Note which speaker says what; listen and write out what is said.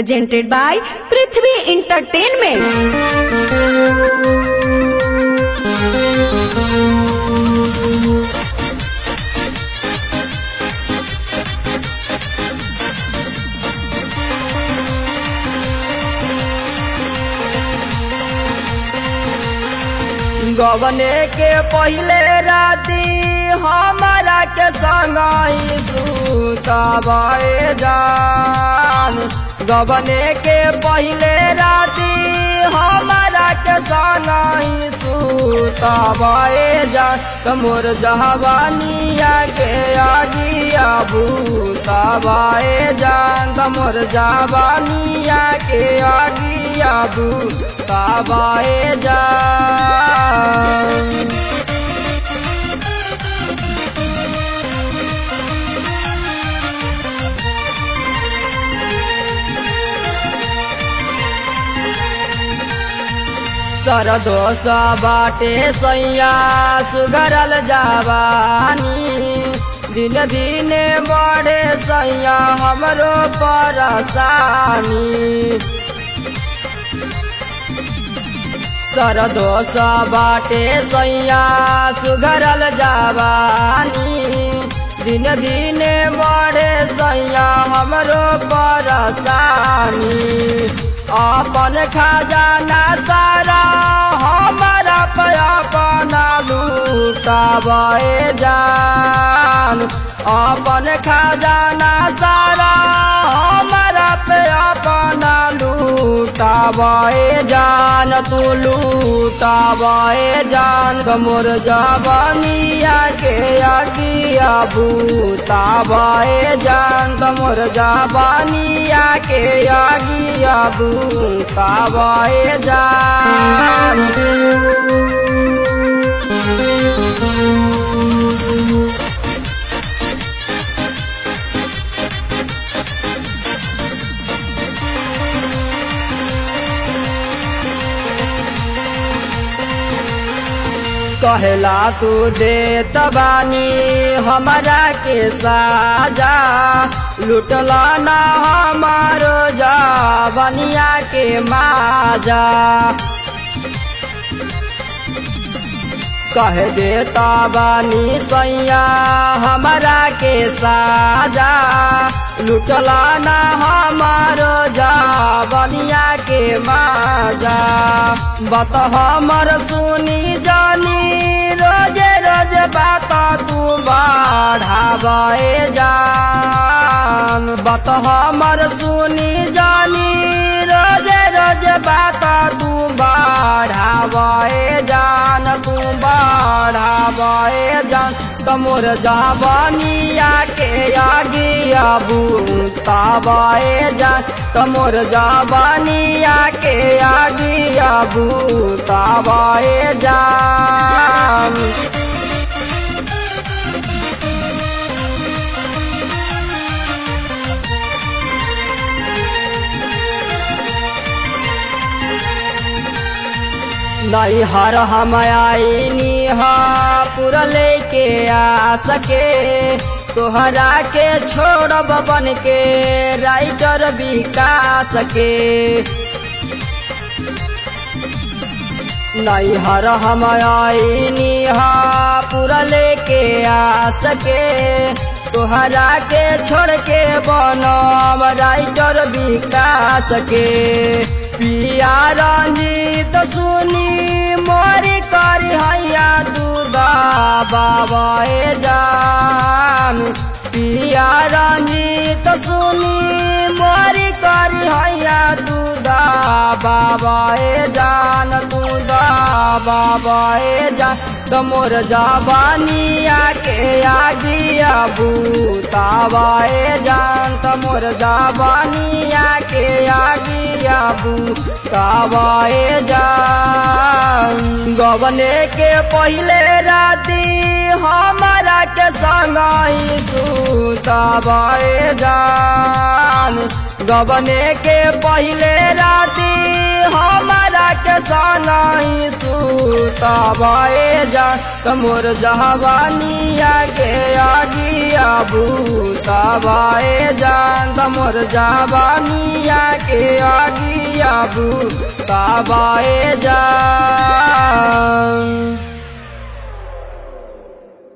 Speaker 1: presented by Prithvi Entertainment.
Speaker 2: गवने के पहले राती हमारा के संगाई सुताबाए जान। गवने के पहले राती हमारा के संगाई सुताबाए जान। तमोर जवानिया के आगिया भूताबाए जान। तमोर जवानिया के आगिया भूताबाए जान। सरदोष बाटे सैया सुगरल जवानी। दिन दिन बढ़े सैया हमरो परेशानी। सरदोष बाटे सैया सुगरल जवानी। दिन दिन बढ़े सैया हमरो परेशानी। अपन खजाना सारा हमारा पे अपना लूटावे जान। अपन खजाना सारा हमारा पे अपना लूटावे जान। तू लूटावे जान। तमोर जवानिया के आगिया भूतावे जान। तमोर जवानिया के आगिया भूतावे जान। कहला तू दे तबानी हमारा के साजा। लुटला ना हमारो जवानिया के माजा। कह दे तबानी सैया हमारा के साजा। लुटला ना हमारो जवानिया के माजा। बात हमर सुनी जानी रोजे रोज बात तू बढ़ावे जान। बात हमर सुनी जानी रोजे रोज बात तू बढ़ावे जान। तू बढ़ावे जान। तमोर जवानिया के आगिया भूतावे जान। तमोर जवानिया के आगिया भूतावे जान। नहीं हर हम आईनी हा पूरा लेके आ सके। तोहरा के छोड़ब बन के राइटर बिका सके। नहीं हर हम आईनी हा पूरा लेके आ सके। तोहरा के छोड़ के बनब राइटर बिका सके। पिया रंजीत सुनी मोरी करी हैया दूधा बाबाए जान। पिया रंजीत सुनी मोरी करी हैया दूधा बाबाए जान। दूधा बाबाए जान। तमोर जवानिया के आगिया भूतावे जान। तमोर जवानिया के आगिया भूतावे जान। गवने के पहले राती हमारा के संगाई सुतावे जान। गबने के पहले राती हमारा के सनाई सुताबाए जान तमोर जहवानिया के आगिया भूताबाए जान तमोर जहवानिया के आगिया भूताबाए जान।